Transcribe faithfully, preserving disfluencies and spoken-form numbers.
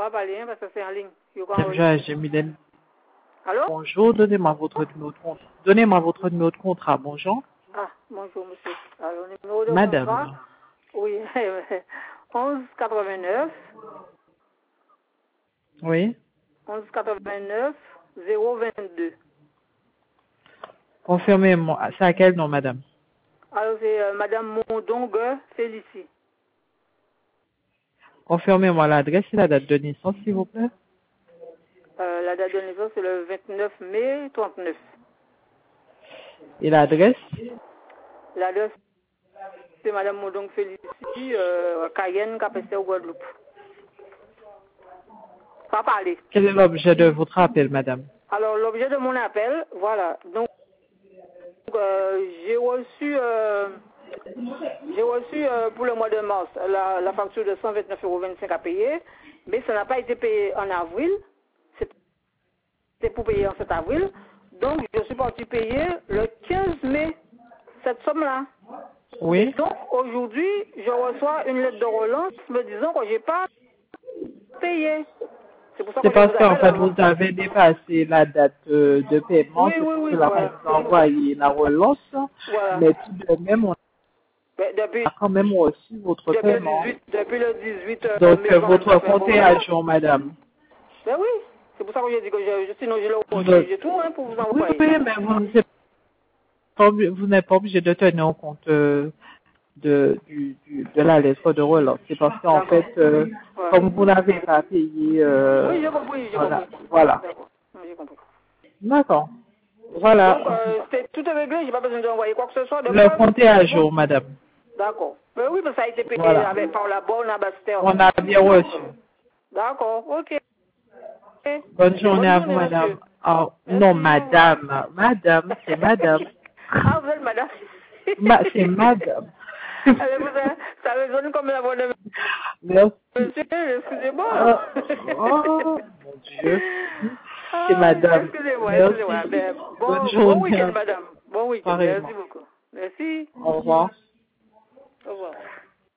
pourra parler, hein, parce que c'est en ligne. J'ai Mylène. Allô? Bonjour, donnez-moi votre numéro de contrat. Donnez-moi votre numéro de contrat, bonjour. Ah, bonjour, monsieur. Alors, le numéro de Madame. contrat? Oui, onze quatre-vingt-neuf. Oui. onze quatre-vingt-neuf zéro vingt-deux. Confirmez-moi. C'est à quel nom, madame? Alors, c'est euh, madame Mondongue Félicie. Confirmez-moi l'adresse et la date de naissance, s'il vous plaît. Euh, la date de naissance, c'est le vingt-neuf mai trente-neuf. Et l'adresse? L'adresse, c'est madame Mondongue Félicie, euh, Cayenne, Capesteur, Guadeloupe. Pas parler. Quel est l'objet de votre appel, madame? Alors, l'objet de mon appel, voilà. Donc, euh, j'ai reçu, euh, j'ai reçu euh, pour le mois de mars la, la facture de cent vingt-neuf euros vingt-cinq à payer, mais ça n'a pas été payé en avril. C'était pour payer en sept avril. Donc, je suis parti payer le quinze mai cette somme-là. Oui. Et donc, aujourd'hui, je reçois une lettre de relance me disant que je n'ai pas payé. C'est pour ça que C'est parce je vous qu'en fait, appelle. vous avez dépassé la date euh, de paiement. Oui, C'est oui, pour oui, cela voilà. qu'on vous a envoyé la relance. Voilà. Mais tout de même, on Mais depuis, a quand même reçu votre depuis le paiement. dix-huit, depuis le dix-huit euh, Donc, mai euh, votre trente-neuf, compte est à jour, madame. Ben oui, c'est pour ça que j'ai dit que je, sinon je l'ai reçu, Donc, j'ai tout hein, pour vous oui, envoyer. oui, mais vous n'êtes pas, obli- vous n'êtes pas obligé de tenir compte euh, de, du, du, de la lettre de relance. C'est parce qu'en D'accord. fait, euh, Ouais. comme vous n'avez pas payé... Euh, Oui, j'ai compris, j'ai voilà. compris. Voilà. D'accord, oui, j'ai compris. D'accord. Voilà. Donc, euh, c'est tout est réglé, j'ai pas besoin d'envoyer quoi que ce soit. De Le preuve. compte est à jour, madame. D'accord. Ben oui, mais ça a été payé Voilà. avec, par la bonne ambassadeur. On a bien reçu. D'accord, ok. Bonne journée Bonne à vous, journée, madame. monsieur. Oh, Merci, non, au revoir. madame. Madame, c'est madame. Ah, vous êtes madame. Ma, c'est madame. Allez, vous, ça, ça résonne comme la voix de Merci. monsieur, excusez-moi. Oh, oh, mon Dieu. C'est Ah, madame. excusez-moi, Merci. excusez-moi. Ben, Bonne bon, bon journée. week-end, madame. Bon week-end. Pareillement. Merci beaucoup. Merci. Au revoir. Au revoir.